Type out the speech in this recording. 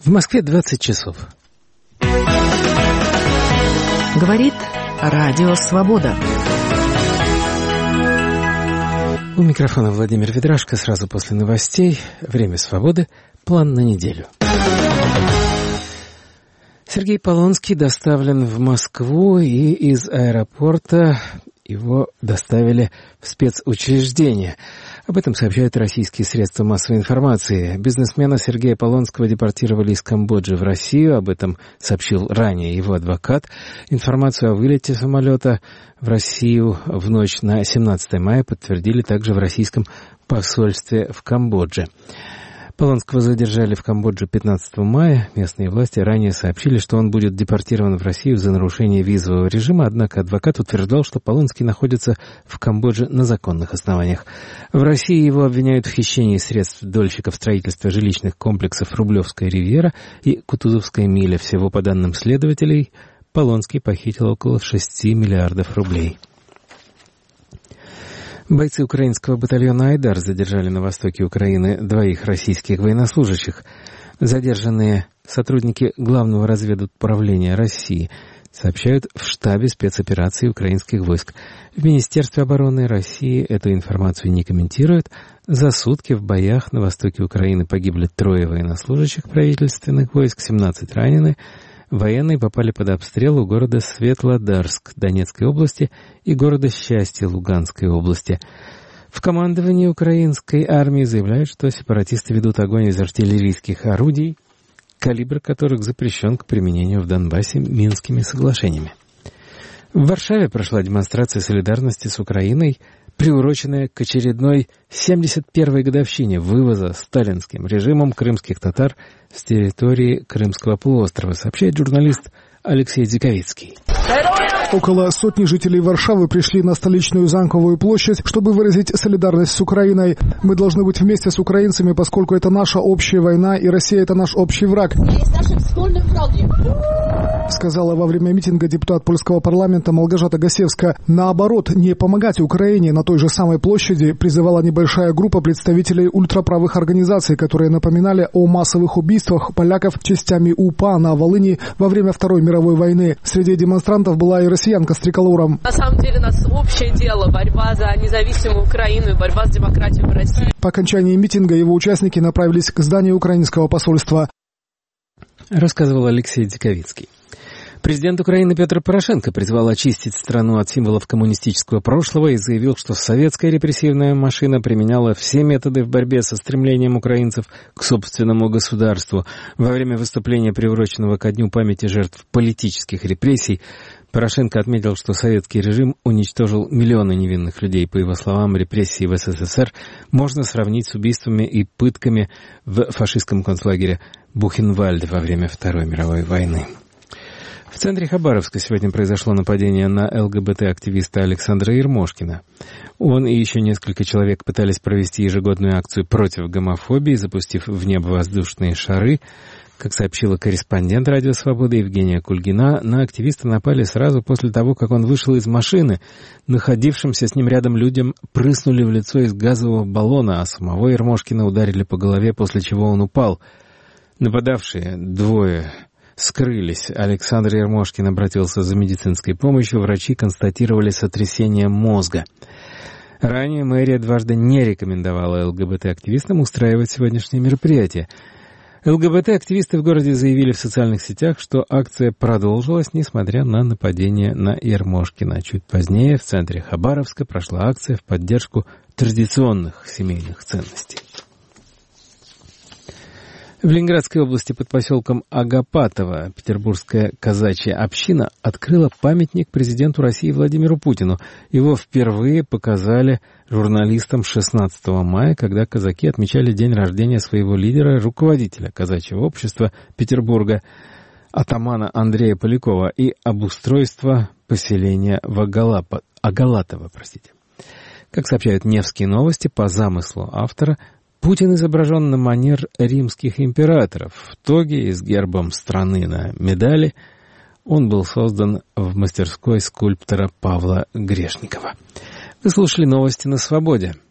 В Москве 20 часов. Говорит Радио Свобода. У микрофона Владимир Ведрашко. Сразу после новостей. Время свободы. План на неделю. Сергей Полонский доставлен в Москву, и из аэропорта его доставили в спецучреждение. Об этом сообщают российские средства массовой информации. Бизнесмена Сергея Полонского депортировали из Камбоджи в Россию. Об этом сообщил ранее его адвокат. Информацию о вылете самолета в Россию в ночь на 17 мая подтвердили также в российском посольстве в Камбодже. Полонского задержали в Камбодже 15 мая. Местные власти ранее сообщили, что он будет депортирован в Россию за нарушение визового режима, однако адвокат утверждал, что Полонский находится в Камбодже на законных основаниях. В России его обвиняют в хищении средств дольщиков строительства жилищных комплексов «Рублевская ривьера» и «Кутузовская миля». Всего, по данным следователей, Полонский похитил около 6 миллиардов рублей. Бойцы украинского батальона «Айдар» задержали на востоке Украины 2 российских военнослужащих. Задержанные сотрудники Главного разведуправления России, сообщают в штабе спецопераций украинских войск. В Министерстве обороны России эту информацию не комментируют. За сутки в боях на востоке Украины погибли 3 военнослужащих правительственных войск, 17 ранены. Военные попали под обстрел у города Светлодарск Донецкой области и города Счастье Луганской области. В командовании украинской армии заявляют, что сепаратисты ведут огонь из артиллерийских орудий, калибр которых запрещен к применению в Донбассе Минскими соглашениями. В Варшаве прошла демонстрация солидарности с Украиной, приуроченная к очередной 71-й годовщине вывоза сталинским режимом крымских татар с территории Крымского полуострова, сообщает журналист Алексей Диковицкий. Около сотни жителей Варшавы пришли на столичную Замковую площадь, чтобы выразить солидарность с Украиной. Мы должны быть вместе с украинцами, поскольку это наша общая война, и Россия — это наш общий враг, сказала во время митинга депутат польского парламента Малгожата Гасевска. Наоборот, не помогать Украине на той же самой площади призывала небольшая группа представителей ультраправых организаций, которые напоминали о массовых убийствах поляков частями УПА на Волыни во время Второй мировой войны. Среди демонстрантов была и россиянка с триколором. На самом деле у нас общее дело — борьба за независимую Украину и борьба с демократией в России. По окончании митинга его участники направились к зданию украинского посольства. Рассказывал Алексей Диковицкий. Президент Украины Петр Порошенко призвал очистить страну от символов коммунистического прошлого и заявил, что советская репрессивная машина применяла все методы в борьбе со стремлением украинцев к собственному государству. Во время выступления, приуроченного ко Дню памяти жертв политических репрессий, Порошенко отметил, что советский режим уничтожил миллионы невинных людей. По его словам, репрессии в СССР можно сравнить с убийствами и пытками в фашистском концлагере Бухенвальд во время Второй мировой войны. В центре Хабаровска сегодня произошло нападение на ЛГБТ-активиста Александра Ермошкина. Он и еще несколько человек пытались провести ежегодную акцию против гомофобии, запустив в небо воздушные шары. Как сообщила корреспондент «Радио Свобода» Евгения Кульгина, на активиста напали сразу после того, как он вышел из машины. Находившимся с ним рядом людям прыснули в лицо из газового баллона, а самого Ермошкина ударили по голове, после чего он упал. Нападавшие, 2, скрылись. Александр Ермошкин обратился за медицинской помощью. Врачи констатировали сотрясение мозга. Ранее мэрия дважды не рекомендовала ЛГБТ-активистам устраивать сегодняшнее мероприятие. ЛГБТ-активисты в городе заявили в социальных сетях, что акция продолжилась, несмотря на нападение на Ермошкина. Чуть позднее в центре Хабаровска прошла акция в поддержку традиционных семейных ценностей. В Ленинградской области под поселком Агапатово петербургская казачья община открыла памятник президенту России Владимиру Путину. Его впервые показали журналистам 16 мая, когда казаки отмечали день рождения своего лидера, руководителя казачьего общества Петербурга, атамана Андрея Полякова, и обустройство поселения в Агалатово. Как сообщают Невские новости, по замыслу автора, Путин изображен на манер римских императоров. В тоге и с гербом страны на медали. Он был создан в мастерской скульптора Павла Грешникова. Вы слушали новости на Свободе.